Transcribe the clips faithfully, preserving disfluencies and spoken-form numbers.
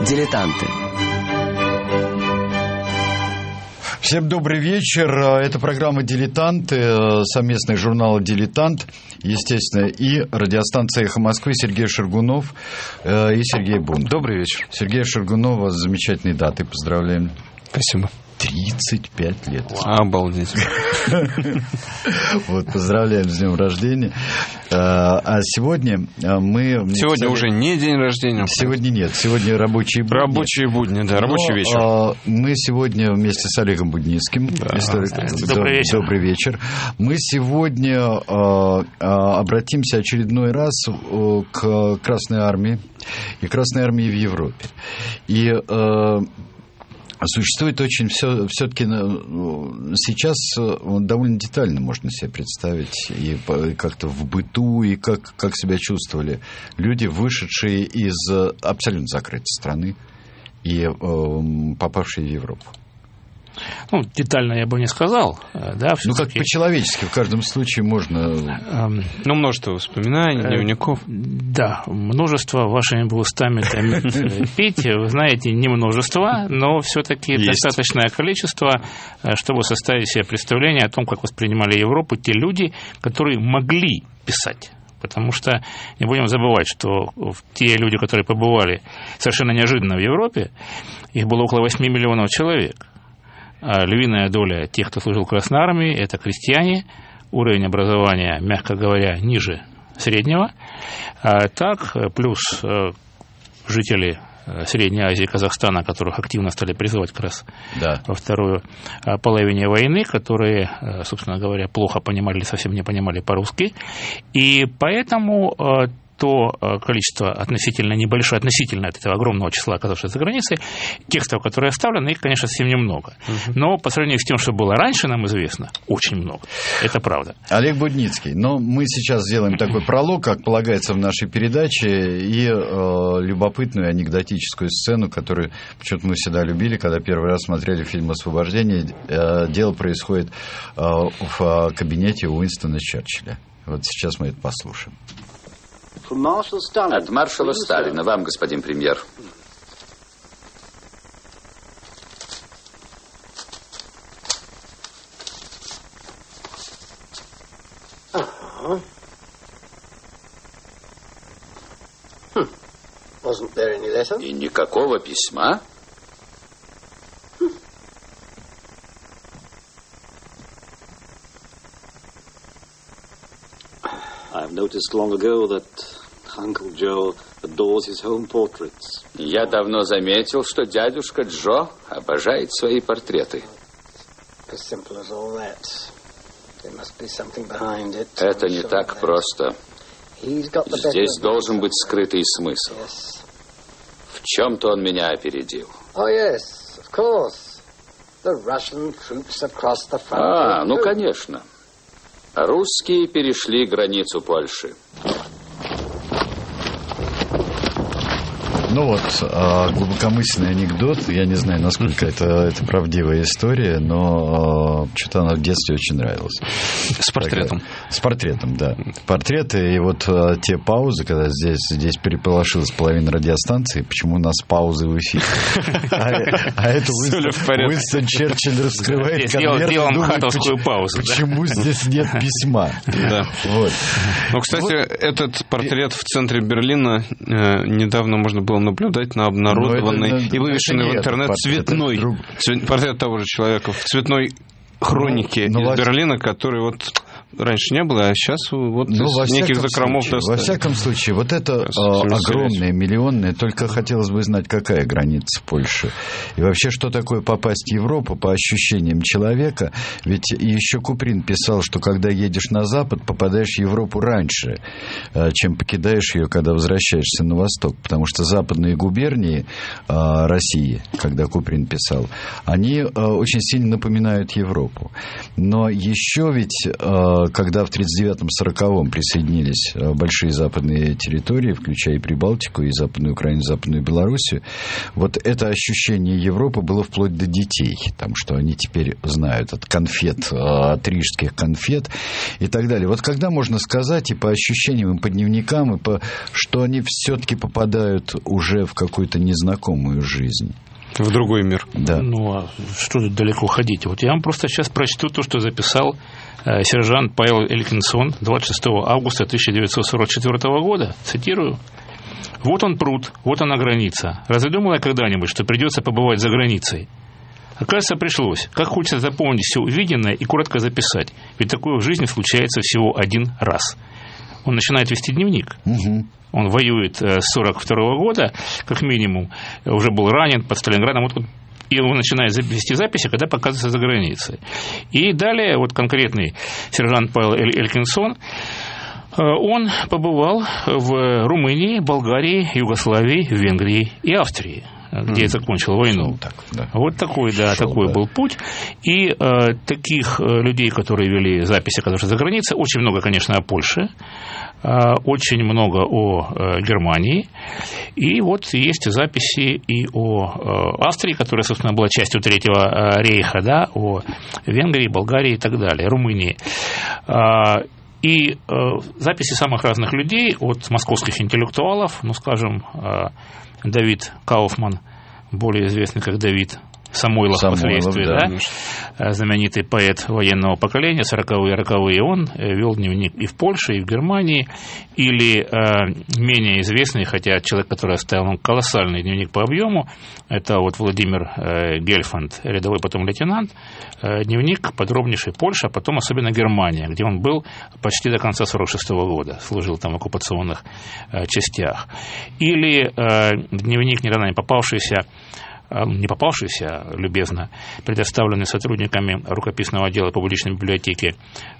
«Дилетанты». Всем добрый вечер. Это программа «Дилетанты», совместный журнал «Дилетант», естественно, и радиостанция «Эхо Москвы», Сергей Шаргунов и Сергей Бунт. Добрый вечер. Сергей Шаргунова с замечательной датой. Поздравляем. Спасибо. тридцать пять лет. Обалдеть. Вот, поздравляем с днем рождения. А сегодня мы... Сегодня уже не день рождения. Сегодня нет. Сегодня рабочие будни. Рабочие будни, да, рабочий вечер. Мы сегодня вместе с Олегом Будницким. Добрый вечер. Добрый вечер. Мы сегодня обратимся очередной раз к Красной Армии и Красной Армии в Европе. И... Существует очень все, все-таки сейчас довольно детально можно себе представить и как-то в быту, и как, как себя чувствовали люди, вышедшие из абсолютно закрытой страны и э, попавшие в Европу. Ну, детально я бы не сказал. Да, ну, как по-человечески, в каждом случае можно... Ну, множество воспоминаний, дневников. Да, множество вашими бы устами пить, вы знаете, не множество, но все-таки достаточное количество, чтобы составить себе представление о том, как воспринимали Европу те люди, которые могли писать. Потому что не будем забывать, что те люди, которые побывали совершенно неожиданно в Европе, их было около восьми миллионов человек. Львиная доля тех, кто служил в Красной Армии, это крестьяне, уровень образования, мягко говоря, ниже среднего. А так, плюс жители Средней Азии и Казахстана, которых активно стали призывать как раз да. во вторую половине войны, которые, собственно говоря, плохо понимали или совсем не понимали по-русски. И поэтому... то количество относительно небольшое, относительно от этого огромного числа, оказавшихся за границей, текстов, которые оставлены, их, конечно, совсем немного. Угу. Но по сравнению с тем, что было раньше, нам известно, очень много. Это правда. Олег Будницкий. Но мы сейчас сделаем такой пролог, как полагается в нашей передаче, и э, любопытную анекдотическую сцену, которую почему-то мы всегда любили, когда первый раз смотрели фильм «Освобождение». Э, дело происходит э, в кабинете Уинстона Черчилля. Вот сейчас мы это послушаем. От маршала Сталина. Вам, господин премьер. Uh-huh. Hmm. Wasn't there any letter? И никакого письма? Hmm. I've noticed long ago that Uncle Joe adores his home portraits. Я давно заметил, что дядюшка Джо обожает свои портреты. Это не так просто. Здесь должен быть скрытый смысл. В чем-то он меня опередил. А, ну, конечно. Русские перешли границу Польши. Ну вот, глубокомысленный анекдот. Я не знаю, насколько это, это правдивая история, но что-то она в детстве очень нравилась. С портретом. Так, с портретом, да. Портреты и вот те паузы, когда здесь, здесь переполошилась половина радиостанции, почему у нас паузы в эфире. А это Уинстон Черчилль раскрывает конверт и думает, почему здесь нет письма. Ну, кстати, этот портрет в центре Берлина недавно можно было наблюдать на обнародованный это, и вывешенный в интернет портрет, цветной друг... цвет, портрет того же человека в цветной хронике ну, из ну, Берлина, который вот раньше не было, а сейчас вот ну, из неких закромов достали. Во всяком случае, вот это а, огромное, миллионное, только хотелось бы знать, какая граница Польши. И вообще, что такое попасть в Европу по ощущениям человека. Ведь еще Куприн писал, что когда едешь на Запад, попадаешь в Европу раньше, чем покидаешь ее, когда возвращаешься на Восток. Потому что западные губернии а, России, когда Куприн писал, они а, очень сильно напоминают Европу. Но еще ведь... А, когда в тридцать девятом сороковом присоединились большие западные территории, включая и Прибалтику, и Западную Украину, и Западную Белоруссию, вот это ощущение Европы было вплоть до детей, там, что они теперь знают от конфет, от рижских конфет и так далее. Вот когда можно сказать и по ощущениям, и по дневникам, и по, что они все-таки попадают уже в какую-то незнакомую жизнь? В другой мир. Да. Ну, а что тут далеко ходить? Вот я вам просто сейчас прочту то, что записал э, сержант Павел Элькинсон двадцать шестого августа тысяча девятьсот сорок четвёртого года. Цитирую. «Вот он пруд, вот она граница. Разве думала я когда-нибудь, что придется побывать за границей? Оказывается, пришлось. Как хочется запомнить все увиденное и коротко записать. Ведь такое в жизни случается всего один раз». Он начинает вести дневник. Угу. Он воюет с сорок второго года, как минимум, уже был ранен под Сталинградом, вот, и он начинает вести записи, когда показывается за границей. И далее вот конкретный сержант Павел Элькинсон, он побывал в Румынии, Болгарии, Югославии, Венгрии и Австрии, где mm. закончил войну. Так, да. Вот такой, да, Шел, такой да. был путь. И э, таких людей, которые вели записи, которые за границей, очень много, конечно, о Польше, э, очень много о э, Германии. И вот есть записи и о э, Австрии, которая, собственно, была частью Третьего э, рейха, да, о Венгрии, Болгарии и так далее, Румынии. Э, И э, записи самых разных людей, от московских интеллектуалов, ну, скажем, э, Давид Кауфман, более известный как Давид Самойлов, Самойлов впоследствии, да, да, знаменитый поэт военного поколения, сороковые, роковые, он вел дневник и в Польше, и в Германии. Или э, менее известный, хотя человек, который оставил колоссальный дневник по объему, это вот Владимир э, Гельфанд, рядовой потом лейтенант, э, дневник подробнейший Польша, а потом особенно Германия, где он был почти до конца сорок шестого года, служил там в оккупационных э, частях. Или э, дневник, недавно не попавшийся, не попавшийся, любезно предоставленный сотрудниками рукописного отдела публичной библиотеки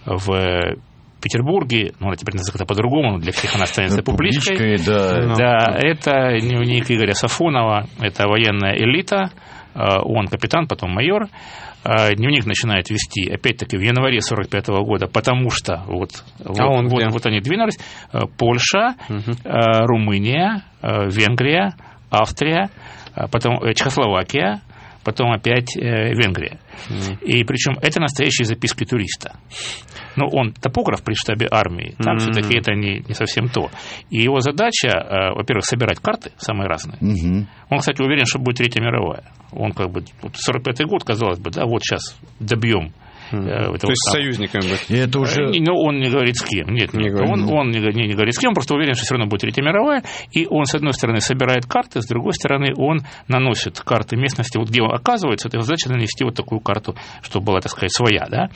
в Петербурге, ну, она теперь называется по-другому, но для всех она останется ну, публичкой. публичкой да. Да, это дневник Игоря Сафонова, это военная элита, он капитан, потом майор. Дневник начинает вести, опять-таки, в январе сорок пятого года, потому что вот, а вот, он вот, вот они двинулись. Польша, угу. Румыния, Венгрия, Австрия, потом Чехословакия, потом опять э, Венгрия. Mm. И причем это настоящие записки туриста. Ну, он топограф при штабе армии, там mm-hmm. все-таки это не, не совсем то. И его задача, э, во-первых, собирать карты самые разные. Mm-hmm. Он, кстати, уверен, что будет Третья мировая. Он как бы, вот сорок пятый год, казалось бы, да, вот сейчас добьем. Mm. То есть с союзниками будет. И это уже... Но он не говорит с кем. Нет, не нет. Он, он не, не, не говорит с кем, он просто уверен, что все равно будет Третья мировая. И он, с одной стороны, собирает карты, с другой стороны, он наносит карты местности, вот где он оказывается, это его задача нанести вот такую карту, чтобы была, так сказать, своя. Да?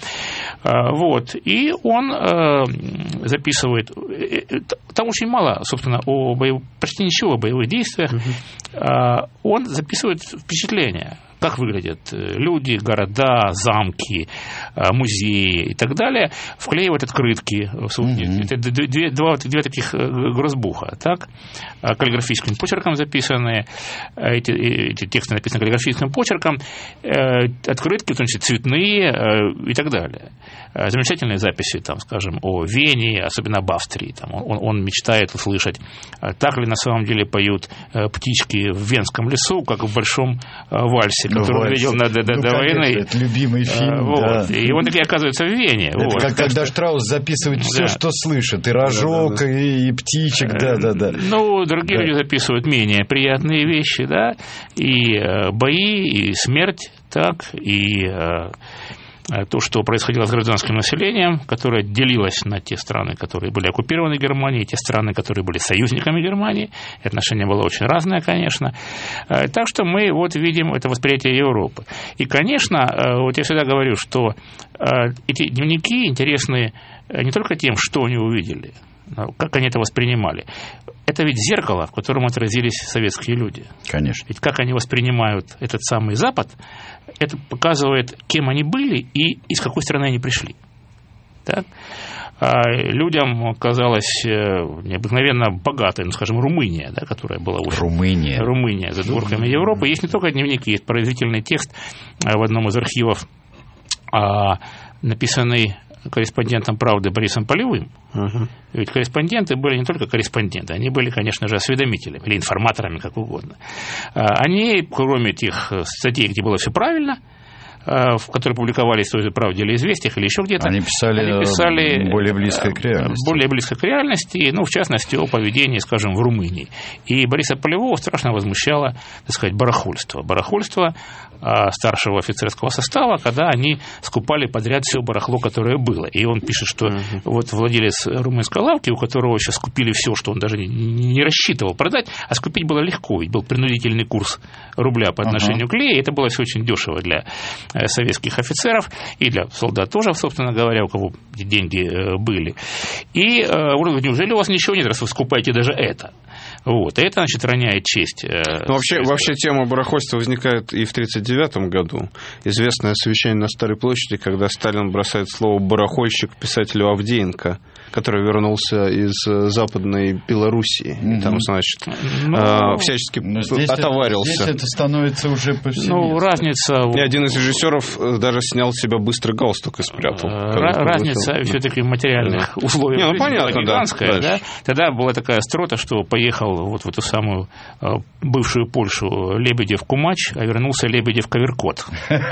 Вот. И он записывает... Там очень мало, собственно, о боев... почти ничего о боевых действиях. Mm-hmm. Он записывает впечатления. Как выглядят люди, города, замки, музеи и так далее, вклеивают открытки. Mm-hmm. Это две, два, две таких грозбуха, так? Каллиграфическим почерком записанные, эти, эти тексты написаны каллиграфическим почерком, открытки, в том числе цветные и так далее. Замечательные записи, там, скажем, о Вене, особенно об Австрии. Там, он, он мечтает услышать, так ли на самом деле поют птички в Венском лесу, как в большом вальсе, который ну, он видел на, до, ну, до войны. Это любимый фильм. Вот. Да. И он таки оказывается в Вене. Это вот. Как когда Штраус записывает все, да. что слышит. И рожок, да, да, да. И, и птичек. Да, да, да. Ну, другие да. люди записывают менее приятные вещи, да. И э, бои, и смерть, так, и... Э, то, что происходило с гражданским населением, которое делилось на те страны, которые были оккупированы Германией, и те страны, которые были союзниками Германии. Отношение было очень разное, конечно. Так что мы вот видим это восприятие Европы. И, конечно, вот я всегда говорю, что эти дневники интересны не только тем, что они увидели, как они это воспринимали. Это ведь зеркало, в котором отразились советские люди. Конечно. Ведь как они воспринимают этот самый Запад, это показывает, кем они были и из какой страны они пришли. Так? А людям казалось необыкновенно богатой, ну, скажем, Румыния, да, которая была уже... Румыния. Румыния за дворками Европы. Есть не только дневники, есть поразительный текст в одном из архивов, написанный корреспондентом «Правды» Борисом Полевым. Uh-huh. Ведь корреспонденты были не только корреспонденты, они были, конечно же, осведомителями или информаторами, как угодно. Они, кроме тех статей, где было все правильно, в которые публиковались в той же «Правде» или «Известиях», или еще где-то. Они писали, они писали более близко к реальности. Более близко к реальности, ну, в частности, о поведении, скажем, в Румынии. И Бориса Полевого страшно возмущало, так сказать, барахольство. Барахольство старшего офицерского состава, когда они скупали подряд все барахло, которое было. И он пишет, что uh-huh. вот владелец румынской лавки, у которого сейчас скупили все, что он даже не рассчитывал продать, а скупить было легко, ведь был принудительный курс рубля по отношению uh-huh. к лее, и это было все очень дешево для советских офицеров и для солдат тоже, собственно говоря, у кого деньги были. И он говорит, неужели у вас ничего нет, раз вы скупаете даже это? Вот. И это, значит, роняет честь. Ну, вообще, вообще тема барахольства возникает и в тридцать девятом году. Известное совещание на Старой площади, когда Сталин бросает слово «барахольщик» писателю Авдеенко, который вернулся из Западной Белоруссии. Mm-hmm. И там, значит, ну, всячески здесь отоварился. Это, здесь это становится уже повсеместно. Ну, разница... И один из режиссеров даже снял с себя быстро галстук и спрятал. Разница все-таки в материальных да. условиях. Не, ну, понятно, гигантская, да. Да? Тогда была такая острота, что поехал вот в эту самую бывшую Польшу Лебедев-Кумач, а вернулся Лебедев-Каверкот.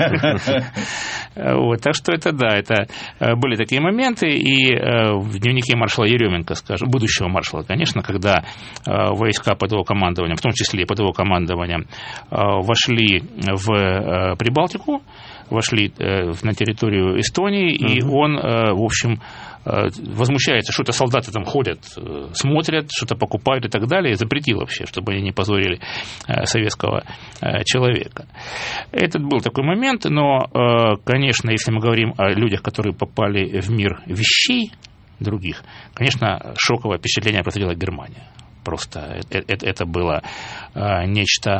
Так что это да, это были такие моменты, и в дневнике маршала Еременко, скажем, будущего маршала, конечно, когда войска под его командованием, в том числе и под его командованием, вошли в Прибалтику, вошли на территорию Эстонии, и он, в общем, возмущается, что-то солдаты там ходят, смотрят, что-то покупают и так далее, и запретил вообще, чтобы они не позорили советского человека. Этот был такой момент, но, конечно, если мы говорим о людях, которые попали в мир вещей других, конечно, шоковое впечатление произвела Германия. Просто это, это было нечто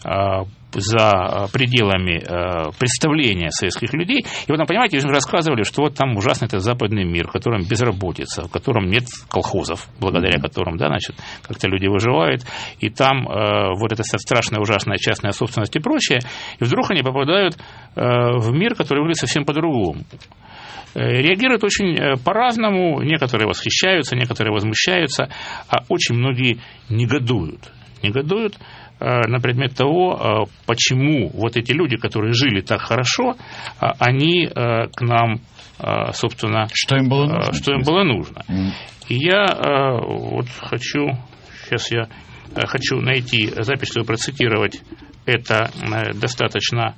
за пределами представления советских людей. И вот, понимаете, вы рассказывали, что вот там ужасный этот западный мир, в котором безработица, в котором нет колхозов, благодаря которым, да, значит, как-то люди выживают, и там вот эта страшная, ужасная частная собственность и прочее, и вдруг они попадают в мир, который выглядит совсем по-другому. Реагируют очень по-разному, некоторые восхищаются, некоторые возмущаются, а очень многие негодуют. Негодуют на предмет того, почему вот эти люди, которые жили так хорошо, они к нам, собственно, что им было нужно. Что им было нужно. Mm. И я вот хочу, сейчас я хочу найти запись, чтобы процитировать это достаточно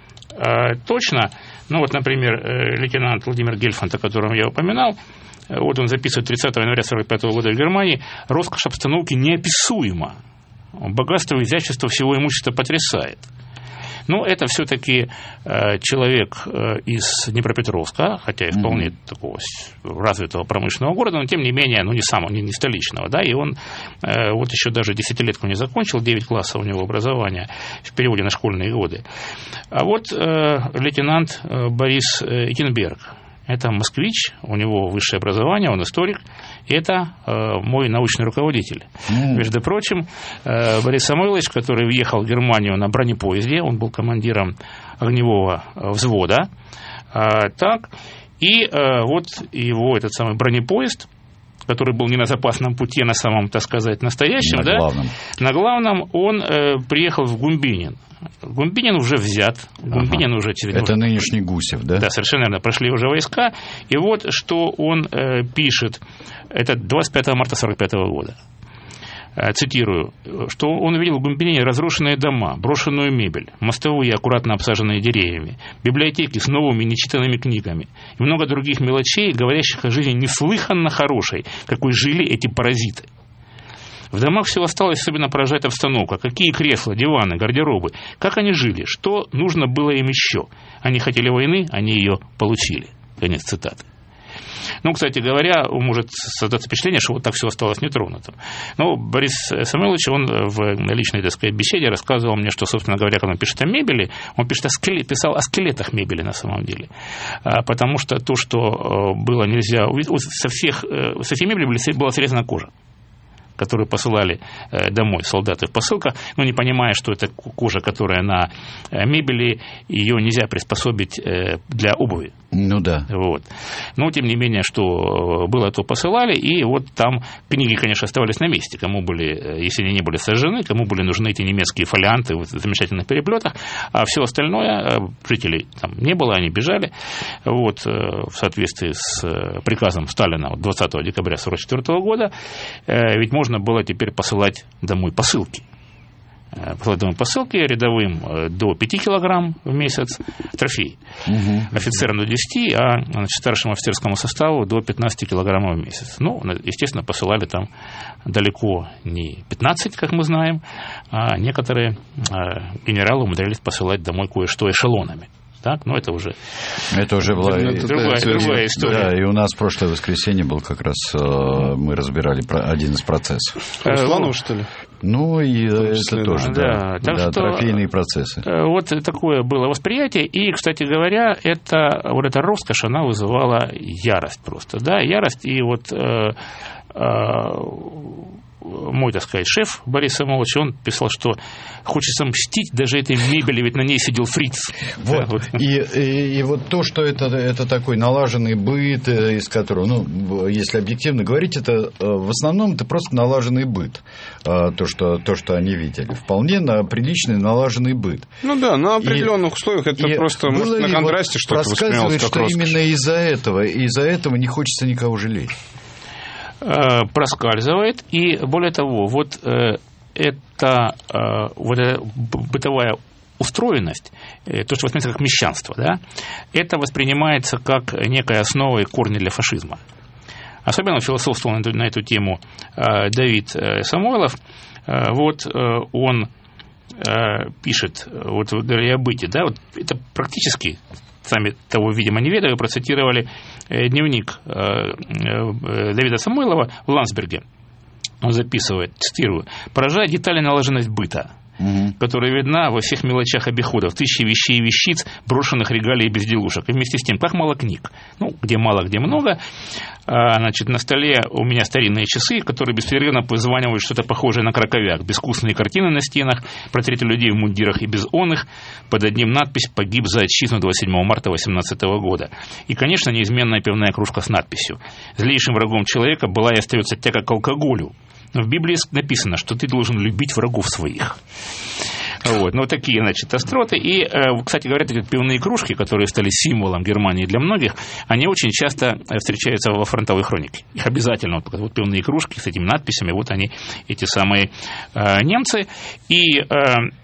точно. Ну вот, например, лейтенант Владимир Гельфанд, о котором я упоминал, вот он записывает тридцатого января сорок пятого года в Германии: «Роскошь обстановки неописуема. Богатство и изящество всего имущества потрясает». Ну, это все-таки э, человек э, из Днепропетровска, хотя и вполне mm-hmm. такого развитого промышленного города, но тем не менее, ну, не самого, не, не столичного, да, и он э, вот еще даже десятилетку не закончил, девять классов у него образования в переводе на школьные годы. А вот э, лейтенант э, Борис э, Итенберг. Это москвич, у него высшее образование, он историк, и это э, мой научный руководитель. Mm. Между прочим, э, Борис Самойлович, который въехал в Германию на бронепоезде, он был командиром огневого взвода, э, так, и э, вот его этот самый бронепоезд, который был не на запасном пути, а на самом, так сказать, настоящем, на, да, главном. на главном, он э, приехал в Гумбинин. Гумбинин уже взят, Гумбинин ага. уже... Это нынешний Гусев, да? Да, совершенно верно, прошли уже войска, и вот что он э, пишет, это двадцать пятого марта сорок пятого года. Цитирую, что он увидел в Гумбинине разрушенные дома, брошенную мебель, мостовые, аккуратно обсаженные деревьями, библиотеки с новыми нечитанными книгами и много других мелочей, говорящих о жизни неслыханно хорошей, какой жили эти паразиты. В домах все осталось, особенно поражает обстановка. Какие кресла, диваны, гардеробы, как они жили, что нужно было им еще. Они хотели войны, они ее получили. Конец цитаты. Ну, кстати говоря, может создаться впечатление, что вот так все осталось нетронутым. Но Борис Самойлович, он в личной, так сказать, беседе рассказывал мне, что, собственно говоря, когда он пишет о мебели, он пишет о скеле, писал о скелетах мебели на самом деле. Потому что то, что было нельзя увидеть, со всех, со всей мебели была срезана кожа. которую посылали домой солдаты в посылках, но не понимая, что это кожа, которая на мебели, ее нельзя приспособить для обуви. Ну да. Вот. Но, тем не менее, что было, то посылали, и вот там книги, конечно, оставались на месте, кому были, если они не были сожжены, кому были нужны эти немецкие фолианты в замечательных переплетах, а все остальное жителей там не было, они бежали. Вот, в соответствии с приказом Сталина двадцатого декабря сорок четвёртого года, ведь можно было теперь посылать домой посылки. Посылать домой посылки рядовым до пяти килограмм в месяц, трофей. Угу. Офицерам до десяти, а значит, старшему офицерскому составу до пятнадцати килограммов в месяц. Ну, естественно, посылали там далеко не пятнадцать, как мы знаем, а некоторые генералы умудрялись посылать домой кое-что эшелонами. Так, но это уже, это уже была это другая, другая история. Да, и у нас в прошлое воскресенье был как раз, мы разбирали один из процессов. Русланов, что ли? Ну, и это тоже, да, да, да, трофейные процессы. Вот такое было восприятие, и, кстати говоря, это, вот эта роскошь, она вызывала ярость просто, да, ярость, и вот э, э, мой, так сказать, шеф Борис Самойлович, он писал, что хочется мстить даже этой мебели, ведь на ней сидел фриц. Вот. Да, вот. И, и, и вот то, что это, это такой налаженный быт, из которого, ну, если объективно говорить, это в основном это просто налаженный быт, то, что, то, что они видели. Вполне на приличный налаженный быт. Ну да, на определенных и, условиях это просто может, на контрасте вот что-то воспринималось как что роскошь. Именно из-за этого, из-за этого не хочется никого жалеть. Проскальзывает, и более того, вот э, это э, вот эта бытовая устроенность, э, то, что воспринимается как мещанство, да, это воспринимается как некая основа и корни для фашизма. Особенно философствовал на эту, на эту тему э, Давид э, Самойлов. Э, вот э, он э, пишет, вот вы говорили о быте, да, вот это практически, сами того, видимо, не ведая, процитировали дневник Давида Самойлова в Ландсберге. Он записывает, цитирую: «Поражает детали налаженность быта, угу. которая видна во всех мелочах обихода, в тысячи вещей и вещиц, брошенных регалий и безделушек. И вместе с тем, как мало книг. Ну, где мало, где много. А, значит, на столе у меня старинные часы, которые беспрерывно позванивают что-то похожее на краковяк. Безвкусные картины на стенах, портреты людей в мундирах и без оных. Под одним надпись: «Погиб за отчизну двадцать седьмого марта восемнадцатого года». И, конечно, неизменная пивная кружка с надписью: «Злейшим врагом человека была и остается тяга к алкоголю». Но в Библии написано, что ты должен любить врагов своих. Вот, ну, такие, значит, остроты. И, кстати говоря, эти пивные кружки, которые стали символом Германии для многих, они очень часто встречаются во фронтовой хронике. Их обязательно, вот, вот пивные кружки с этими надписями, вот они, эти самые э, немцы. И э,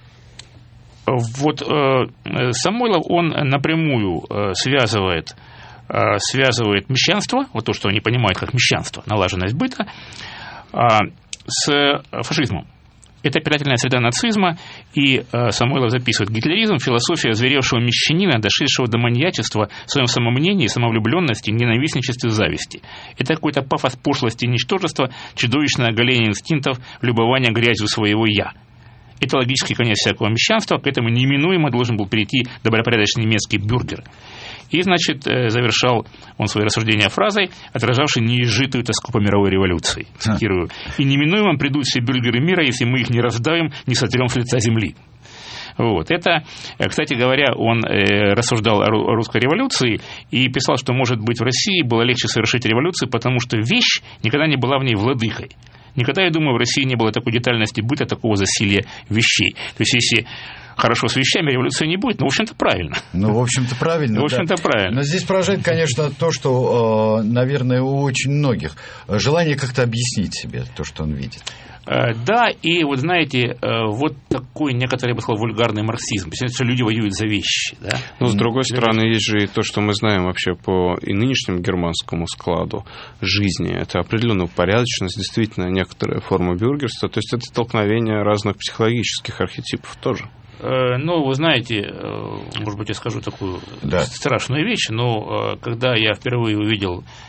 вот э, Самойлов, он напрямую э, связывает, э, связывает мещанство, вот то, что они понимают как мещанство, налаженность быта, э, с фашизмом. Это опирательная среда нацизма, и э, Самойлов записывает: «Гитлеризм – философия озверевшего мещанина, дошедшего до маньячества в своем самомнении, самовлюбленности, ненавистничестве, зависти. Это какой-то пафос пошлости и ничтожества, чудовищное оголение инстинктов, любование грязью своего «я». Это логический конец всякого мещанства, к этому неминуемо должен был перейти добропорядочный немецкий бюргер». И, значит, завершал он свои рассуждения фразой, отражавшей неизжитую тоску по мировой революции. Цитирую: «И неминуемо придут все бюргеры мира, если мы их не раздавим, не сотрем с лица земли». Вот. Это, кстати говоря, он рассуждал о русской революции и писал, что, может быть, в России было легче совершить революцию, потому что вещь никогда не была в ней владыкой. Никогда, я думаю, в России не было такой детальности быта, такого засилья вещей. То есть, если хорошо с вещами, революции не будет, ну, в общем-то, правильно. Ну, в общем-то, правильно. В общем-то, да. правильно. Но здесь поражает, конечно, то, что, наверное, у очень многих желание как-то объяснить себе то, что он видит. Да, и вот знаете, вот такой некоторый, я бы сказал, вульгарный марксизм. Что люди воюют за вещи. Да? Но с другой стороны, есть же и то, что мы знаем вообще по и нынешнему германскому складу жизни. Это определенная упорядоченность, действительно, некоторая форма бюргерства. То есть это столкновение разных психологических архетипов тоже. Ну, вы знаете, может быть, я скажу такую да. страшную вещь, но когда я впервые увидел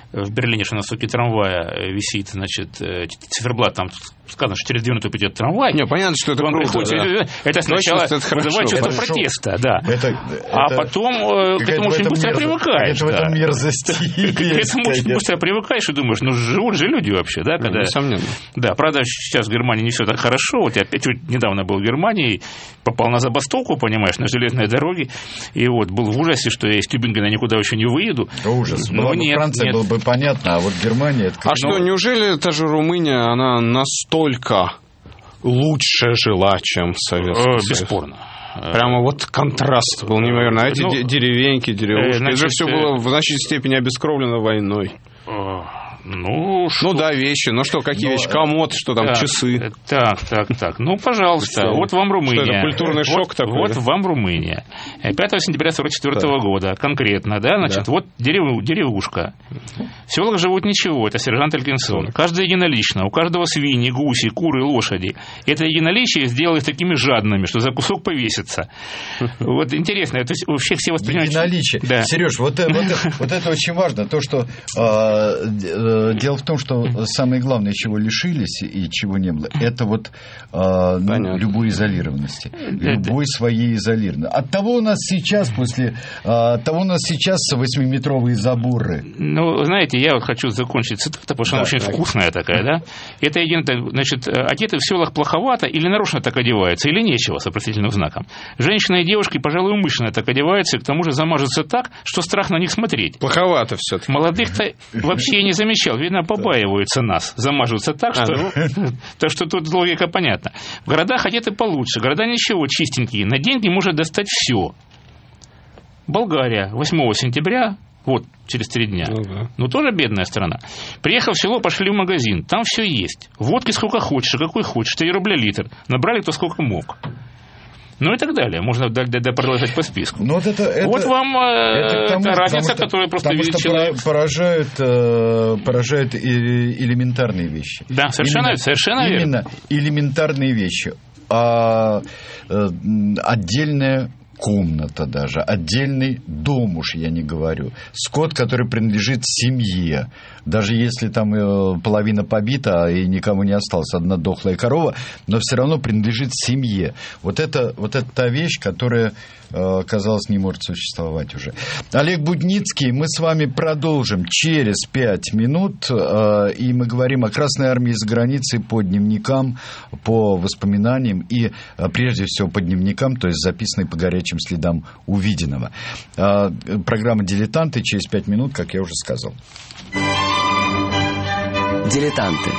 в Берлине, что на стойке трамвая висит, значит, циферблат, там сказано, что через две минуты придет трамвай. Не, понятно, что это круто, приходит, да. Это сначала вызывает чувство протеста, да. Это, а это потом к этому очень быстро мерз... привыкаешь. Это да. В этом мерзости. К этому очень быстро привыкаешь и думаешь, ну, живут же люди вообще, да? Когда... Несомненно. Да, правда, сейчас в Германии не все так хорошо. Вот я опять недавно был в Германии, попал на забастовку, понимаешь, на железной дороге, и вот был в ужасе, что я из Тюбингена никуда еще не выеду. Ужас. Но нет, Франция нет. Было бы понятно, а вот Германия... Это... А что, неужели та же Румыния, она настолько лучше жила, чем Советский Союз? Бесспорно. Прямо вот контраст был неимоверно. А эти ну, деревеньки, деревушки, значит, это же все было в значительной степени обескровлено войной. Ну, ну да, вещи. Ну что, какие но, вещи? Комод, что там, так, часы. Так, так, так. Ну, пожалуйста, что? Вот вам Румыния. Что это, культурный шок вот, такой? Вот да? Вам Румыния. пятого сентября сорок четвёртого да. года, конкретно, да, значит, да. Вот дерев, деревушка. В селах живут ничего, это сержант Элькинсон. Да. Каждый единолично, у каждого свиньи, гуси, куры, лошади. Это единоличие сделало их такими жадными, что за кусок повесится. Вот интересно, это вообще все воспринимают... Единоличие. Сереж, вот это очень важно, то, что... Дело в том, что самое главное, чего лишились и чего не было, это вот э, ну, любой изолированности, любой своей изолированности. От того у нас сейчас после, э, от того у нас сейчас восьмиметровые заборы. Ну, знаете, я вот хочу закончить цитату, потому что да, она очень да. вкусная такая, да? Это единственное, значит, одеты в селах плоховато или нарочно так одеваются, или нечего с вопросительным знаком. Женщины и девушки, пожалуй, умышленно так одеваются, и к тому же замажутся так, что страх на них смотреть. Плоховато все-таки. Молодых-то вообще не замечал. Видно, побаиваются нас, замажутся так, что, а, ну. так что тут логика понятна. В городах одеты получше, города ничего, чистенькие, на деньги может достать все. Болгария, восьмого сентября, вот, через три дня, ну, да. ну тоже бедная страна. Приехав в село, пошли в магазин, там все есть. Водки сколько хочешь, какой хочешь, четыре рубля литр. Набрали кто сколько мог. Ну и так далее. Можно продолжать по списку. Вот, это, это, вот вам это тому, разница, что, которая просто видит человек. Поражают, поражают элементарные вещи. Да, совершенно, именно, совершенно верно. Именно элементарные вещи. А, отдельная комната даже, отдельный дом уж я не говорю. Скот, который принадлежит семье. Даже если там половина побита и никому не осталось, одна дохлая корова, но все равно принадлежит семье. Вот это, вот это та вещь, которая, казалось, не может существовать уже. Олег Будницкий, мы с вами продолжим через пять минут, и мы говорим о Красной Армии за границей по дневникам, по воспоминаниям и, прежде всего, по дневникам, то есть записанной по горячим следам увиденного. Программа «Дилетанты» через пять минут, как я уже сказал. Дилетанты.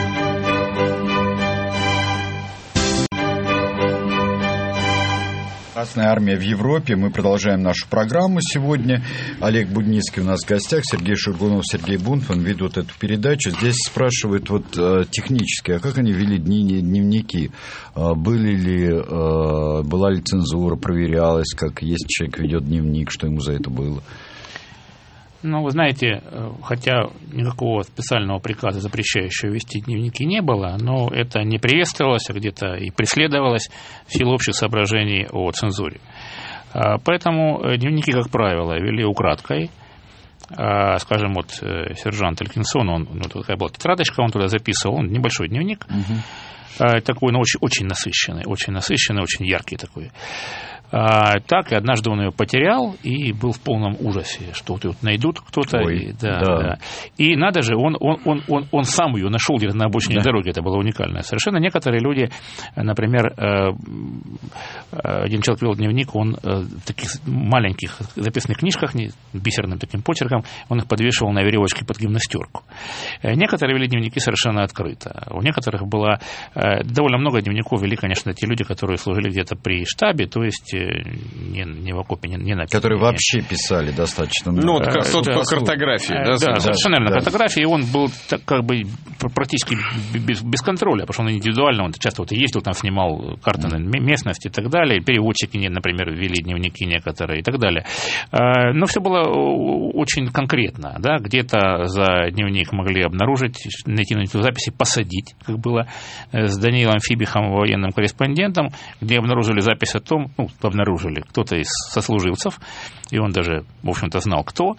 Красная армия в Европе. Мы продолжаем нашу программу сегодня. Олег Будницкий у нас в гостях, Сергей Шургунов, Сергей Бунтман ведут эту передачу. Здесь спрашивают вот технически, а как они вели дни, дневники? Были ли, была ли цензура, проверялась, как если человек ведет дневник, что ему за это было? Ну, вы знаете, хотя никакого специального приказа, запрещающего вести дневники, не было, но это не приветствовалось, а где-то и преследовалось в силу общих соображений о цензуре. Поэтому дневники, как правило, вели украдкой. Скажем, вот сержант Элькинсон, он, ну, такая была тетрадочка, он туда записывал, он небольшой дневник, угу. такой, но очень, очень насыщенный, очень насыщенный, очень яркий такой. А, так, и однажды он ее потерял и был в полном ужасе, что вот, вот найдут кто-то. Ой, и, да, да. Да. И надо же, он, он, он, он, он сам ее нашел где-то на обочине да. дороги, это было уникально. Совершенно некоторые люди, например, один человек вел дневник, он в таких маленьких записанных книжках, бисерным таким почерком, он их подвешивал на веревочке под гимнастерку. Некоторые вели дневники совершенно открыто. У некоторых было довольно много дневников вели, конечно, те люди, которые служили где-то при штабе, то есть не, не в окопе, не, не на которые вообще писали достаточно много. Ну, вот как тот да, по картографии. Да, да, да совершенно верно. Да. Картографии он был так, как бы практически без, без контроля, потому что он индивидуально, он часто вот ездил, там снимал карты mm. местности и так далее. Переводчики, например, вели дневники некоторые и так далее. Но все было очень конкретно. Да? Где-то за дневник могли обнаружить, найти на эти записи, посадить, как было с Даниилом Фибихом, военным корреспондентом, где обнаружили запись о том, ну, обнаружили, кто-то из сослуживцев, и он даже, в общем-то, знал, кто,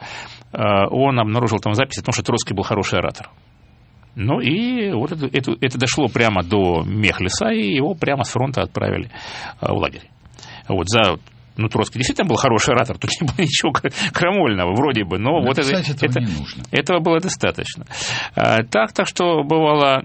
он обнаружил там запись о том, что Троцкий был хороший оратор. Ну и вот это, это, это дошло прямо до Мехлиса, и его прямо с фронта отправили в лагерь. Вот за... Ну, Троцкий действительно был хороший оратор, тут не было ничего крамольного, вроде бы, но, но вот это, это, этого было достаточно. Так, так что бывало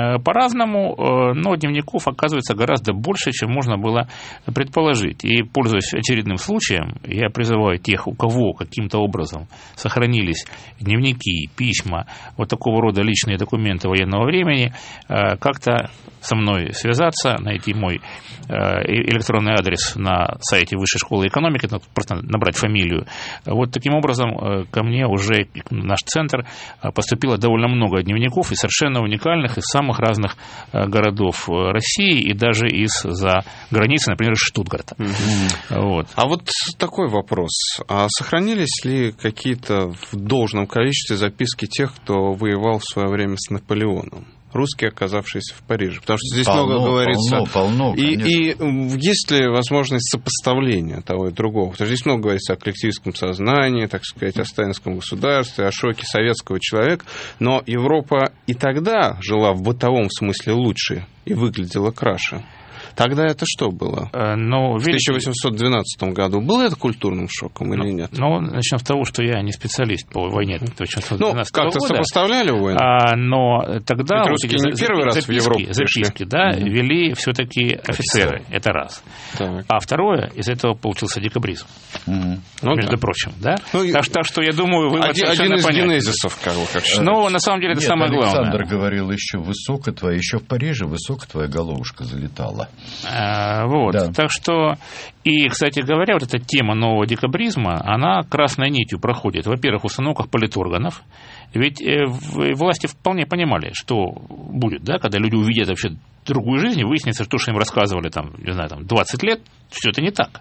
по-разному, но дневников оказывается гораздо больше, чем можно было предположить. И, пользуясь очередным случаем, я призываю тех, у кого каким-то образом сохранились дневники, письма, вот такого рода личные документы военного времени, как-то со мной связаться, найти мой электронный адрес на сайте Высшей школы экономики, просто набрать фамилию. Вот таким образом ко мне уже в наш центр поступило довольно много дневников, и совершенно уникальных, из самых разных городов России, и даже из-за границы, например, из Штутгарта. Mm-hmm. Вот. А вот такой вопрос. А сохранились ли какие-то в должном количестве записки тех, кто воевал в свое время с Наполеоном? Русские, оказавшиеся в Париже. Потому что здесь полно, много говорится... Полно, полно, и, и есть ли возможность сопоставления того и другого? Потому что здесь много говорится о коллективистском сознании, так сказать, о сталинском государстве, о шоке советского человека. Но Европа и тогда жила в бытовом смысле лучше и выглядела краше. Тогда это что было? Ну, в тысяча восемьсот двенадцатом году было это культурным шоком ну, или нет? Ну, начнем с того, что я не специалист по войне тысяча восемьсот двенадцатого ну, как-то года. сопоставляли войну? А, но тогда вот русские не первый раз записки, в Европу записки, да, mm-hmm. вели все-таки офицеры. Это раз. Так. А второе, из этого получился декабризм. Mm-hmm. Ну, между да. прочим, да? Ну, так, так что я думаю, вывод один, совершенно один из понятен. генезисов, как вы как считаете. Ну, на самом деле, это Нет, самое главное. Александр говорил еще высоко твоя, еще в Париже высоко твоя головушка залетала. А, вот, да. Так что, и, кстати говоря, вот эта тема нового декабризма, она красной нитью проходит, во-первых, в установках политорганов, ведь власти вполне понимали, что будет, да, когда люди увидят вообще другую жизнь, и выяснится, что то, что им рассказывали, там, не знаю, там, двадцать лет, все это не так.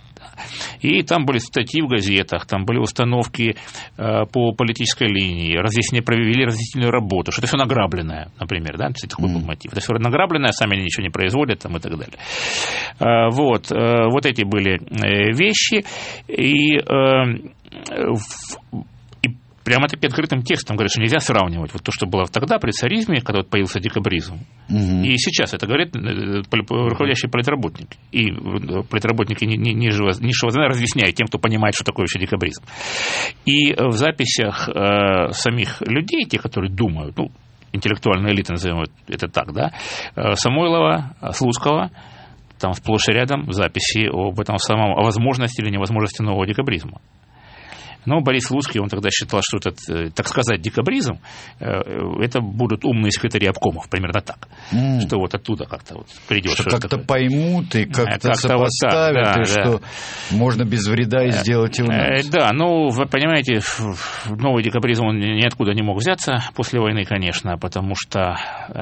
И там были статьи в газетах, там были установки э, по политической линии, разъяснение, провели разъяснительную работу, что это все награбленное, например, да, такой был мотив. Это все награбленное, сами они ничего не производят там, и так далее. Э, вот, э, вот эти были э, вещи, и, э, в, прямо таки открытым текстом говорят, что нельзя сравнивать вот то, что было тогда при царизме, когда вот появился декабризм, угу. и сейчас это говорят руководящие политработники. И политработники низшего звена разъясняют тем, кто понимает, что такое вообще декабризм. И в записях э, самих людей, те, которые думают, ну, интеллектуальная элита, назовем это так, да, Самойлова, Слуцкого, там сплошь и рядом записи об этом самом, о возможности или невозможности нового декабризма. Но Борис Слуцкий, он тогда считал, что этот, так сказать, декабризм, это будут умные секретари обкомов, примерно так. Mm. Что вот оттуда как-то вот придет. Что как-то такое. Поймут и как-то, как-то сопоставят, вот так, да, и да. что можно без вреда и сделать и у нас. Да, ну, вы понимаете, новый декабризм, он ниоткуда не мог взяться после войны, конечно, потому что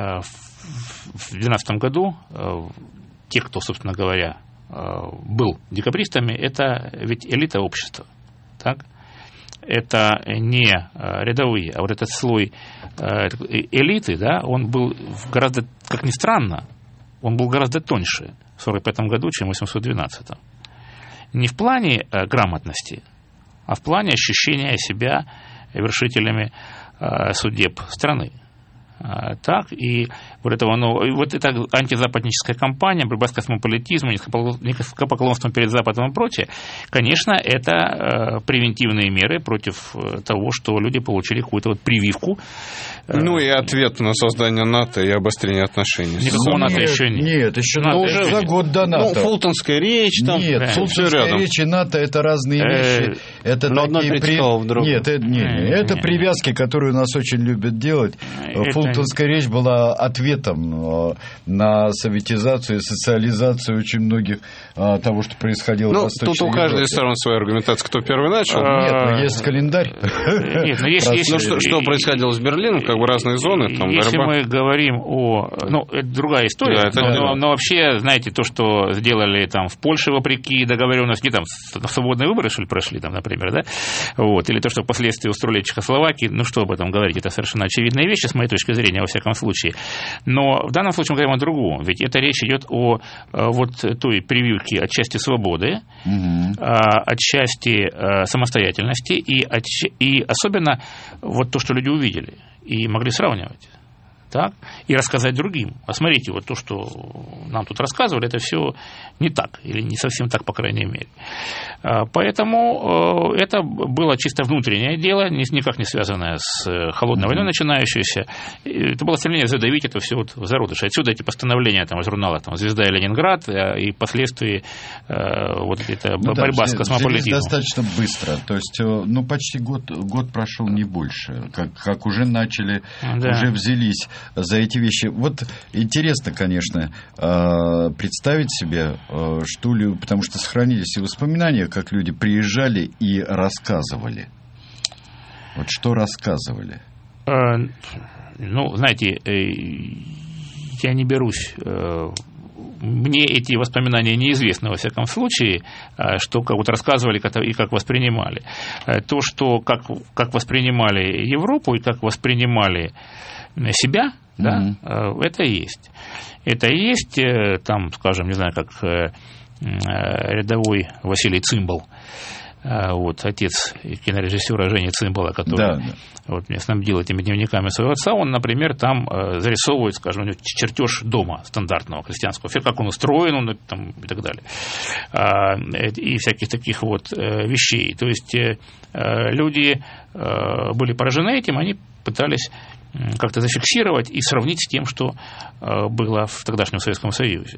в двенадцатом году тех, кто, собственно говоря, был декабристами, это ведь элита общества, так? Это не рядовые, а вот этот слой элиты, да, он был гораздо, как ни странно, он был гораздо тоньше в сорок пятом году, чем в восемьсот двенадцатом. Не в плане грамотности, а в плане ощущения себя вершителями судеб страны. Так, и вот, этого, ну, вот эта антизападническая кампания, борьба с космополитизмом, низкопоклонством перед Западом и прочее, конечно, это превентивные меры против того, что люди получили какую-то вот прививку. Ну и ответ на создание НАТО и обострение отношений. Никакого НАТО еще нет. Нет, еще НАТО уже за год до НАТО. Ну, Фултонская речь там. Нет, да, Фултонская речь и НАТО это разные вещи. Это такие при... Нет, это, не, не, это привязки, которые у нас очень любят делать. Фултонская речь была ответом на советизацию и социализацию очень многих того, что происходило ну, в Восточной Европе. Тут у каждой стороны своя аргументация, кто первый начал. Нет, но есть календарь. Нет, но есть, есть, ну, что, что происходило с Берлином, как бы разные зоны. Там, если борьба. Мы говорим о... Ну, это другая история, да, это но, но, но вообще, знаете, то, что сделали там в Польше вопреки договоренности, там свободные выборы, что ли, прошли, там, например, да, вот, или то, что впоследствии устроили Чехословакии, ну, что об этом говорить, это совершенно очевидные вещи, с моей точки зрения, во всяком случае. Но в данном случае мы говорим о другом. Ведь это речь идет о вот той прививке от части свободы, угу. от части самостоятельности и, от, и особенно вот то, что люди увидели и могли сравнивать. Так, и рассказать другим. А смотрите, вот то, что нам тут рассказывали, это все не так, или не совсем так, по крайней мере. Поэтому это было чисто внутреннее дело, никак не связанное с холодной войной начинающейся. Это было стремление задавить это все вот в зародыше. Отсюда эти постановления там, из журнала там, «Звезда» и «Ленинград», и впоследствии вот эта ну, борьба да, с космополитизмом. Достаточно быстро, то есть ну, почти год, год прошел, не больше, как, как уже начали, да. уже взялись за эти вещи. Вот интересно, конечно, представить себе, что ли, потому что сохранились и воспоминания, как люди приезжали и рассказывали. Вот что рассказывали? Ну, знаете, я не берусь... Мне эти воспоминания неизвестны, во всяком случае, что как вот рассказывали и как воспринимали. То, что как, как воспринимали Европу и как воспринимали себя, да, mm-hmm. это и есть. Это и есть, там, скажем, не знаю, как рядовой Василий Цимбал, вот, отец кинорежиссера Жени Цимбала, который да, да. Вот, мне снабдил этими дневниками своего отца, он, например, там зарисовывает, скажем, у него чертеж дома стандартного крестьянского, как он устроен, он, там, и так далее, и всяких таких вот вещей. То есть люди были поражены этим, они пытались как-то зафиксировать и сравнить с тем, что было в тогдашнем Советском Союзе.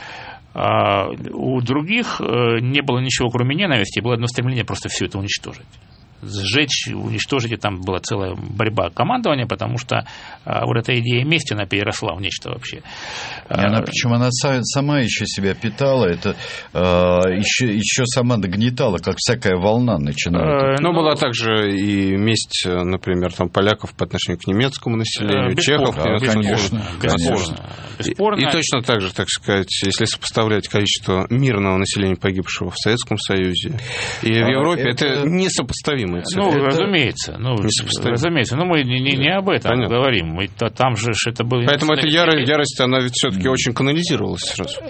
А у других не было ничего, кроме ненависти, было одно стремление просто все это уничтожить. Сжечь, уничтожить, и там была целая борьба командования, потому что а, вот эта идея мести, она переросла в нечто вообще. И она, причем она сама еще себя питала, это а, еще, еще сама нагнетала, как всякая волна начинала. Но ну, была также и месть, например, там, поляков по отношению к немецкому населению, чехов. Да, конечно, конечно. И, и точно так же, так сказать, если сопоставлять количество мирного населения, погибшего в Советском Союзе и а, в Европе, это, это несопоставимо. Ну, это разумеется, ну, разумеется, но мы не, не, не об этом Понятно. говорим, мы, там же это было... Поэтому эта ярость, ярость, она ведь все-таки mm. очень канализировалась сразу.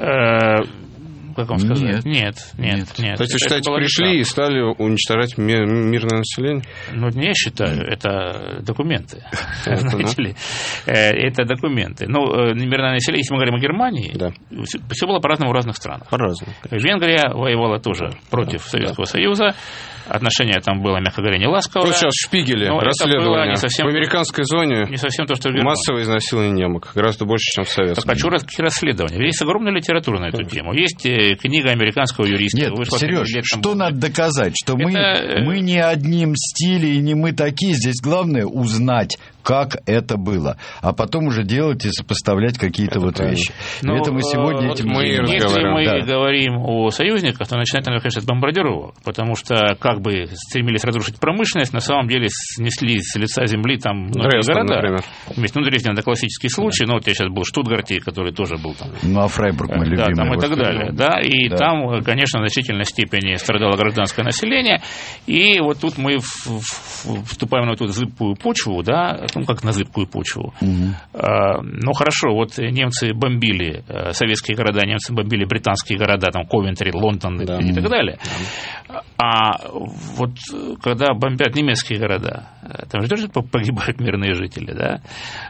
Как вам сказать? Нет, нет, нет. нет. То есть, вы считаете, пришли и стали уничтожать мир, мирное население? Ну, не я считаю, это документы. Знаете ли? Это документы. Ну, мирное население, если мы говорим о Германии, все было по-разному в разных странах. По-разному. Венгрия воевала тоже против Советского Союза. Отношение там было, мягко говоря, не ласковое. Вот сейчас в Шпигеле расследование. В американской зоне не совсем то, что в Германии. Массовое изнасилование немок. Гораздо больше, чем в советском. Так, а что какие расследования? Есть огромная литература на эту тему. Есть книга американского юриста. Нет, Сереж, что надо доказать? Что мы, мы не одни мстили и не мы такие. Здесь главное узнать, как это было. А потом уже делать и сопоставлять какие-то это вот правильно. вещи. Но, и это мы сегодня вот этим мы Если мы да. говорим о союзниках, то начинать, наверное, конечно, с бомбардировок. Потому что как бы стремились разрушить промышленность, на самом деле снесли с лица земли там многие Дрезден, города. Например. Ну, Дрезден — это классический случай, да. но вот я сейчас был в Штутгарте, который тоже был там. Ну, а Фрайбург мы любимый. Да, там и так далее. Да, и да. там, конечно, в значительной степени страдало гражданское население. И вот тут мы вступаем на эту зыбкую почву, да, ну, как на зыбкую почву. Угу. А, ну, хорошо, вот немцы бомбили советские города, немцы бомбили британские города, там, Ковентри, Лондон да. и так далее. Да. А вот когда бомбят немецкие города, там же тоже погибают мирные жители, да?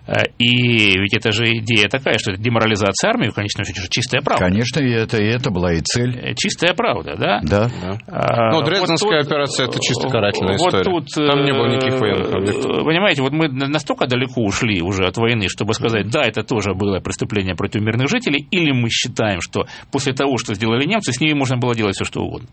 И ведь это же идея такая, что это деморализация армии, конечно, чистая правда. Конечно, и это, и это была и цель. Чистая правда, да? Да. да. А, ну, Дрезденская вот тут, операция – это чисто карательная вот история. Тут, там не было никаких военных объектов. Понимаете, вот мы настолько далеко ушли уже от войны, чтобы сказать, да, это тоже было преступление против мирных жителей, или мы считаем, что после того, что сделали немцы, с ними можно было делать все, что угодно.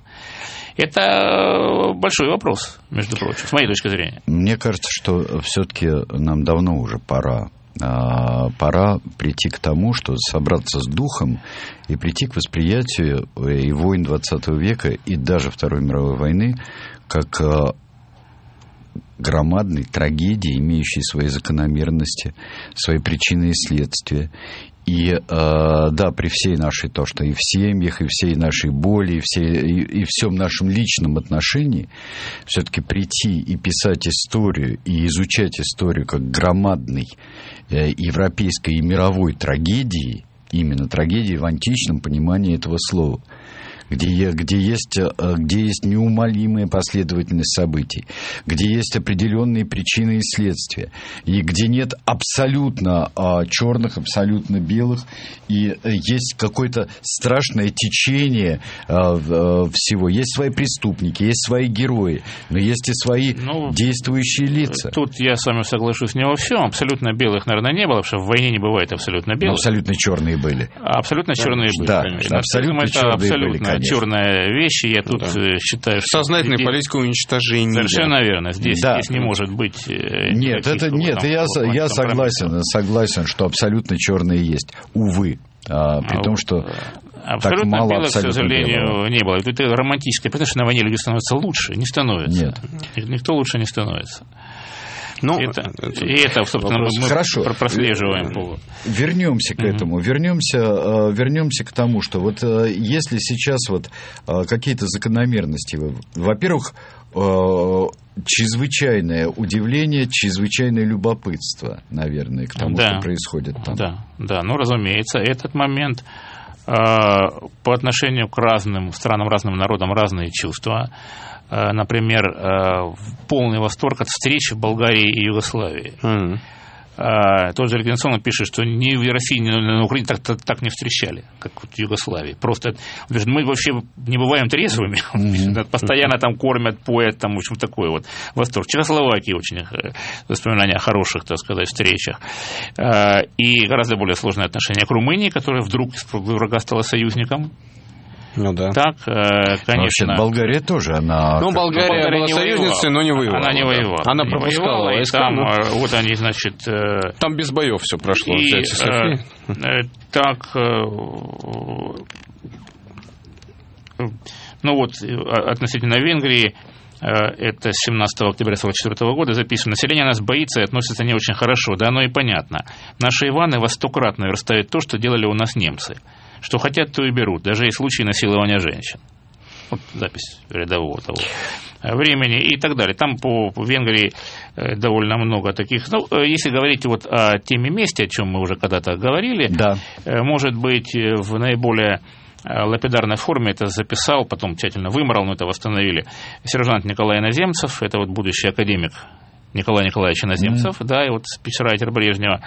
Это большой вопрос, между прочим, с моей точки зрения. Мне кажется, что все-таки нам давно уже пора. Пора прийти к тому, что собраться с духом и прийти к восприятию и войн двадцатого века, и даже Второй мировой войны, как громадной трагедии, имеющей свои закономерности, свои причины и следствия. И э, да, при всей нашей, то, что и в семьях, и всей нашей боли, и, всей, и, и всем нашем личном отношении, все-таки прийти и писать историю, и изучать историю как громадной э, европейской и мировой трагедии, именно трагедии в античном понимании этого слова, где, где, есть, где есть неумолимая последовательность событий, где есть определенные причины и следствия, и где нет абсолютно а, черных, абсолютно белых, и есть какое-то страшное течение а, а, всего. Есть свои преступники, есть свои герои, но есть и свои ну, действующие лица. Тут я с вами соглашусь не во всем. Абсолютно белых, наверное, не было, потому что в войне не бывает абсолютно белых. Но абсолютно черные были. Абсолютно черные были, да, конечно. Абсолютно это черные абсолютно были, конечно. Черная вещь, и я тут да. считаю, что... Сознательная политика уничтожения. Совершенно верно. Здесь, да. здесь не может быть... Нет, это нет, там, я, я согласен, согласен, что абсолютно черные есть. Увы. А, при а, том, что абсолютно так мало белых, абсолютно к сожалению, белого. не было. Это романтическое, потому что на войне люди становятся лучше, не становятся. Нет. Никто лучше не становится. Ну, это, это, и это, собственно, вопрос. мы Хорошо. прослеживаем. Вернемся к uh-huh. этому. Вернемся, вернемся к тому, что вот если сейчас вот какие-то закономерности, во-первых, чрезвычайное удивление, чрезвычайное любопытство, наверное, к тому, да. что происходит там. Да, да, ну, разумеется, этот момент по отношению к разным странам, разным народам разные чувства. Например, полный восторг от встречи в Болгарии и Югославии. Mm-hmm. Тот же Легенсон пишет, что ни в России, ни на Украине так, так, так не встречали, как в Югославии. Просто мы вообще не бываем трезвыми. Mm-hmm. Постоянно там кормят, поят, там, в общем, такой вот восторг. В Чехословакии очень воспоминания о хороших, так сказать, встречах. И гораздо более сложное отношение к Румынии, которая вдруг из врага стала союзником. Ну да. Так, э, конечно. Вообще, Болгария тоже, она... Ну, Болгария, Болгария была союзницей, но не воевала. Она не воевала. Она пропускала войска. Там, ну... вот они, значит... Э... Там без боев все прошло. И, э, э, так... Э, ну вот, относительно Венгрии, это с семнадцатого октября сорок четвёртого года записано. Население нас боится и относится не очень хорошо. Да оно и понятно. Наши Иваны во стократно верстают то, что делали у нас немцы. Что хотят, то и берут, даже и случаи насилования женщин. Вот запись рядового того времени и так далее. Там по, по Венгрии довольно много таких. Ну, если говорить вот о теме мести, о чем мы уже когда-то говорили, да. может быть, в наиболее лапидарной форме это записал, потом тщательно выморал, но это восстановили сержант Николай Иноземцев, это вот будущий академик Николай Николаевич Иноземцев, mm-hmm. да, и вот спичрайтер Брежнева,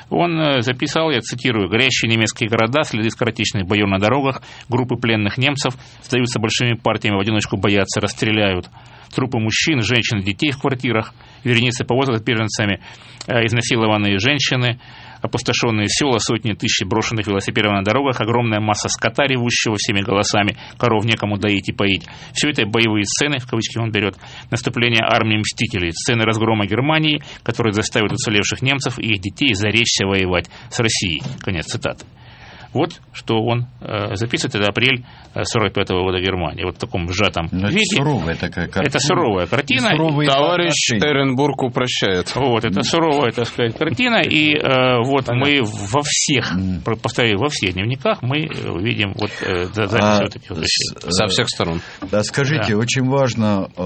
он записал, я цитирую: «Горящие немецкие города, следы скоротечных боев на дорогах, группы пленных немцев сдаются большими партиями, в одиночку боятся, расстреляют. Трупы мужчин, женщин, детей в квартирах, вереницы повозок с беженцами, изнасилованные женщины, опустошенные села, сотни тысяч брошенных велосипедов на дорогах, огромная масса скота, ревущего всеми голосами, коров некому доить и поить. Все это боевые сцены, в кавычки он берет, наступление армии мстителей, сцены разгрома Германии, которые заставят уцелевших немцев и их детей заречься воевать с Россией». Конец цитаты. Вот что он э, записывает, это апрель сорок пятого года Германии. Вот в таком сжатом Но виде. Это суровая такая картина. Это суровая картина. Товарищ Эренбург упрощает. Вот, это суровая, так сказать, картина. И э, вот Понятно. мы во всех, повторяю, во всех дневниках мы видим вот э, записи а, вот таких вещей. Со всех сторон. Да, скажите, да. очень важно, э,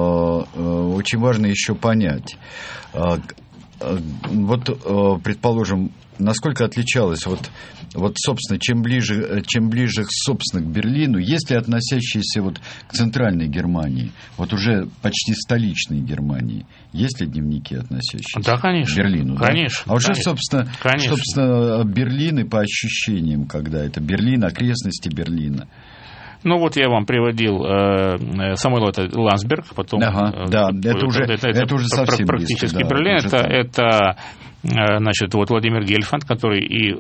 э, очень важно еще понять. Э, э, вот, э, предположим, насколько отличалось, вот, вот, собственно, чем ближе, чем ближе, собственно, к Берлину, есть ли относящиеся вот к центральной Германии, вот уже почти столичной Германии, есть ли дневники, относящиеся да, конечно, к Берлину? Конечно. Да? А вот конечно, что, собственно, конечно. собственно, Берлин и по ощущениям, когда это Берлин, окрестности Берлина? Ну, вот я вам приводил э, Самуэл это Ландсберг, потом... Ага, да, э, это, уже, это, это, это уже совсем практически близко, Берлин. Да, это, это, это, значит, вот Владимир Гельфанд, который и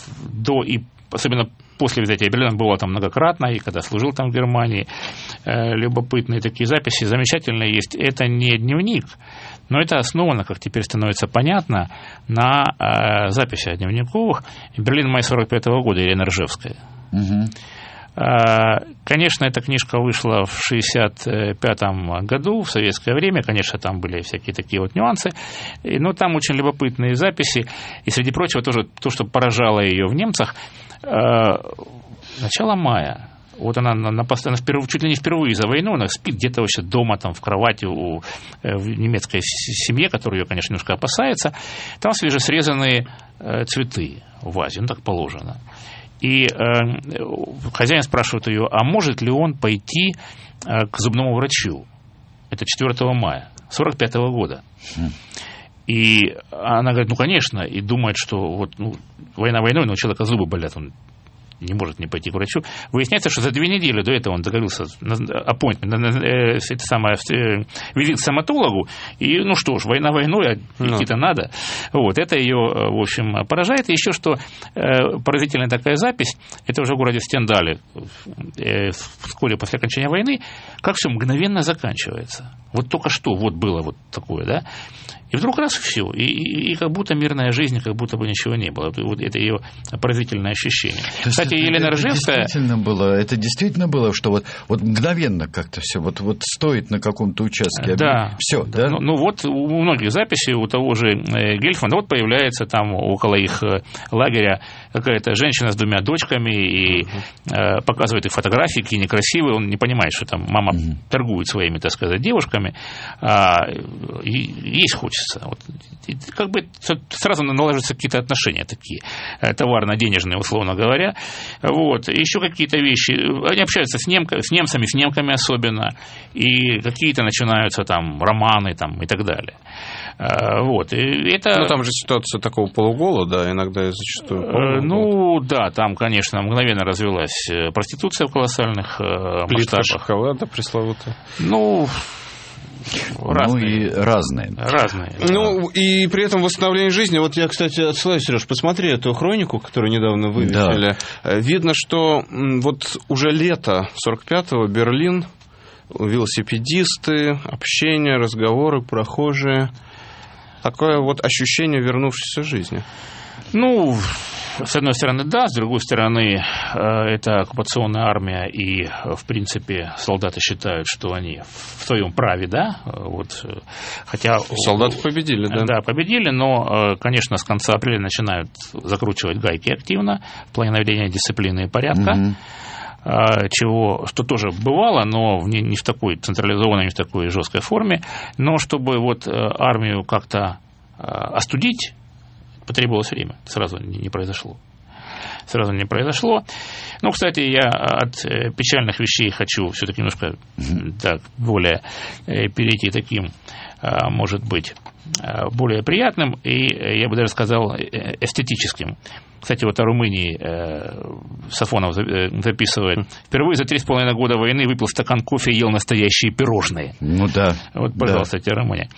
до, и особенно после взятия Берлина бывал там многократно, и когда служил там в Германии. Э, любопытные такие записи, замечательные есть. Это не дневник, но это основано, как теперь становится понятно, на э, записях дневниковых. Берлин, май сорок пятого года, Елена Ржевская. Угу. Конечно, эта книжка вышла в шестьдесят пятом году, в советское время. Конечно, там были всякие такие вот нюансы. Но там очень любопытные записи. И, среди прочего, тоже то, что поражало ее в немцах. Начало мая. Вот она, она, она впервые, чуть ли не впервые за войну, она спит где-то вообще дома, там, в кровати у, в немецкой семье, которая ее, конечно, немножко опасается. Там свежесрезанные э, цветы в вазе, ну, так положено. И э, хозяин спрашивает ее, а может ли он пойти э, к зубному врачу? Это четвёртого мая сорок пятого года. И она говорит, ну, конечно, и думает, что вот, ну, война войной, но у человека зубы болят, он не может не пойти к врачу. Выясняется, что за две недели до этого он договорился на appointment, на, на, э, это самое, э, визит к стоматологу, и, ну что ж, война войной, а идти-то no. надо. Вот, это ее, в общем, поражает. И еще что э, поразительная такая запись, это уже в городе Стендале, э, вскоре после окончания войны, как все мгновенно заканчивается. Вот только что вот было вот такое, да, и вдруг раз и все, и, и, и как будто мирная жизнь, как будто бы ничего не было. Вот это ее поразительное ощущение. То Кстати, это, Елена это Ржевская... Действительно было, это действительно было, что вот, вот мгновенно как-то все, вот, вот стоит на каком-то участке. Да. Все, да? да? Ну, ну вот у многих записей, у того же Гельфмана, вот появляется там около их лагеря какая-то женщина с двумя дочками и uh-huh. показывает их фотографии, какие некрасивые, он не понимает, что там мама uh-huh. торгует своими, так сказать, девушками, а есть хочется. Вот, как бы сразу налаживаются какие-то отношения такие, товарно-денежные, условно говоря. Вот. Еще какие-то вещи. Они общаются с, немка, с немцами, с немками особенно, и какие-то начинаются там романы там, и так далее. Вот. И это... Ну, там же ситуация такого полуголода, иногда и зачастую полуголода. Ну, да, там, конечно, мгновенно развилась проституция в колоссальных масштабах. Плитка шоколада пресловутая. Ну... Разные. Ну и разные. Разные. Ну, и при этом восстановление жизни. Вот я, кстати, отсылаю, Сереж, посмотри эту хронику, которую недавно вывесили. Да. Видно, что вот уже лето сорок пятого, Берлин, велосипедисты, общение, разговоры, прохожие. Такое вот ощущение вернувшейся жизни. Ну, с одной стороны, да, с другой стороны, это оккупационная армия, и, в принципе, солдаты считают, что они в своем праве, да, вот, хотя... Солдаты победили, да? Да, победили, но, конечно, с конца апреля начинают закручивать гайки активно в плане наведения дисциплины и порядка, mm-hmm. чего, что тоже бывало, но не, не в такой централизованной, не в такой жесткой форме, но чтобы вот армию как-то остудить, потребовалось время, сразу не произошло. Сразу не произошло. Ну, кстати, я от печальных вещей хочу все-таки немножко так, более перейти таким, может быть, более приятным и, я бы даже сказал, эстетическим. Кстати, вот о Румынии Сафонов записывает. Впервые за три с половиной года войны выпил стакан кофе и ел настоящие пирожные. Ну да. Вот, пожалуйста, да. Тебе Румыния.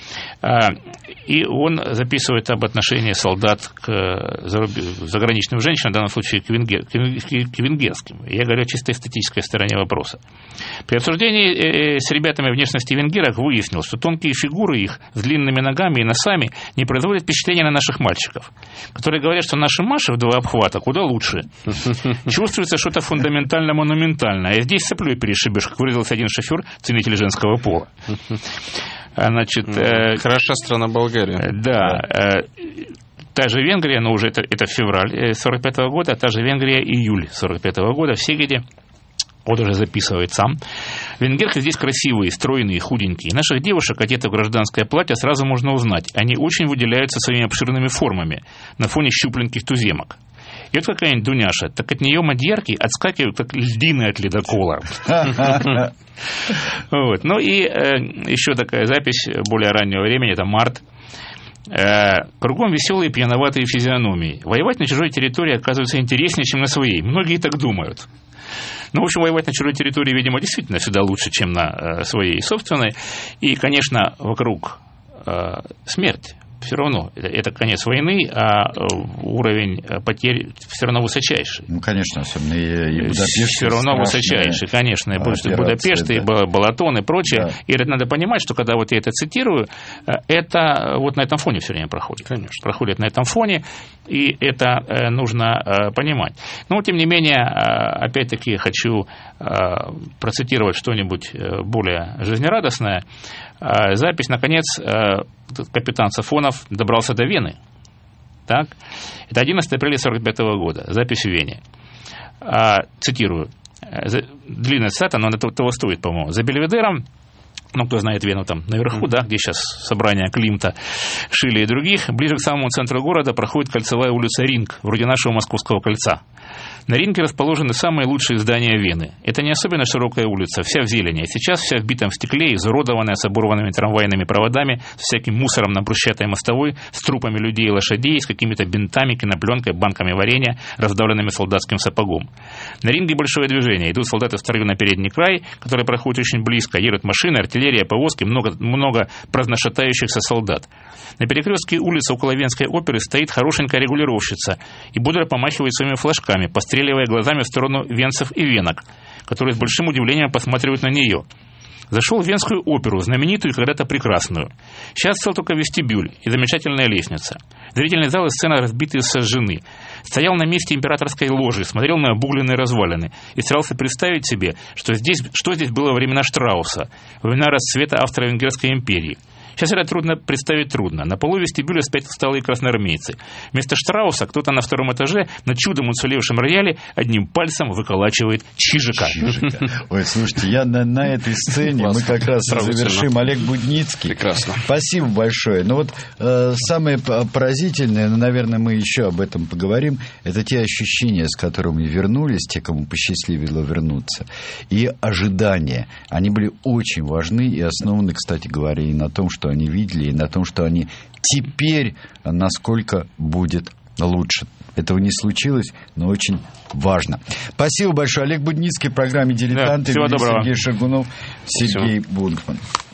И он записывает об отношении солдат к заграничным женщинам, в данном случае к, венгер, к венгерским. Я говорю о чисто эстетической стороне вопроса. При обсуждении с ребятами внешности венгерок выяснилось, что тонкие фигуры их с длинными ногами и носами не производят впечатления на наших мальчиков, которые говорят, что наши Маши в два обхвата куда лучше. Чувствуется что-то фундаментально монументальное. А здесь соплей перешибешь, как выразился один шофер, ценитель женского пола. Значит, э, хороша страна Болгария. Да. Э, та же Венгрия, но уже это, это февраль сорок пятого года, а та же Венгрия июль сорок пятого года. В Сегеде, вот уже записывает сам. Венгерки здесь красивые, стройные, худенькие. Наших девушек, одетых в гражданское платье, сразу можно узнать. Они очень выделяются своими обширными формами на фоне щупленьких туземок. И вот какая-нибудь Дуняша, так от нее мадьярки отскакивают, как льдины от ледокола. Ну и еще такая запись более раннего времени, это март. Кругом веселые пьяноватые физиономии. Воевать на чужой территории оказывается интереснее, чем на своей. Многие так думают. Ну, в общем, воевать на чужой территории, видимо, действительно всегда лучше, чем на своей собственной. И, конечно, вокруг смерть. все равно, это, это конец войны, а уровень потерь все равно высочайший. Ну, конечно, особенно и, и Будапешт. Все равно высочайший, конечно, и Будапешт, да. И Балатон, и прочее. Да. И это надо понимать, что когда вот я это цитирую, это вот на этом фоне все время проходит. Конечно. Проходит на этом фоне, и это нужно понимать. Но, тем не менее, опять-таки хочу процитировать что-нибудь более жизнерадостное. Запись, наконец, капитан Сафонов добрался до Вены. Так? Это одиннадцатого апреля сорок пятого года. Запись в Вене. Цитирую. Длинная цитата, но она того стоит, по-моему. За Бельведером, ну, кто знает Вену там наверху, да, где сейчас собрание Климта, Шилля и других, ближе к самому центру города проходит кольцевая улица Ринг, вроде нашего Московского кольца. На Ринге расположены самые лучшие здания Вены. Это не особенно широкая улица, вся в зелени. Сейчас вся в битом стекле, изуродованная, с оборванными трамвайными проводами, с всяким мусором на брусчатой мостовой, с трупами людей и лошадей, с какими-то бинтами, кинопленкой, банками варенья, раздавленными солдатским сапогом. На Ринге большое движение. Идут солдаты в строю на передний край, которые проходят очень близко. Едут машины, артиллерия, повозки, много, много праздношатающихся солдат. На перекрестке улицы около Венской оперы стоит хорошенькая регулировщица и бодро помахивает своими флажками, постреливая глазами в сторону венцев и венок, которые с большим удивлением посматривают на нее. Зашел в Венскую оперу, знаменитую и когда-то прекрасную. Сейчас цел только вестибюль и замечательная лестница. Зрительный зал и сцена разбиты и сожжены. Стоял на месте императорской ложи, смотрел на обугленные развалины и старался представить себе, что здесь, что здесь было во времена Штрауса, во времена расцвета Австро-Венгерской империи. Сейчас это трудно представить трудно. На полу вестибюля спят усталые красноармейцы. Вместо Штрауса кто-то на втором этаже на чудом уцелевшем рояле одним пальцем выколачивает Чижика. Чижика. Ой, слушайте, я на, на этой сцене мы как раз завершим. Олег Будницкий. Прекрасно. Спасибо большое. Ну вот э, самое поразительное, ну, наверное, мы еще об этом поговорим, это те ощущения, с которыми вернулись, те, кому посчастливило вернуться, и ожидания. Они были очень важны и основаны, кстати говоря, и на том, что они видели, и на том, что они теперь, насколько будет лучше. Этого не случилось, но очень важно. Спасибо большое. Олег Будницкий в программе «Дилетанты». Да, всего доброго. Сергей Шагунов, Сергей Бунгман.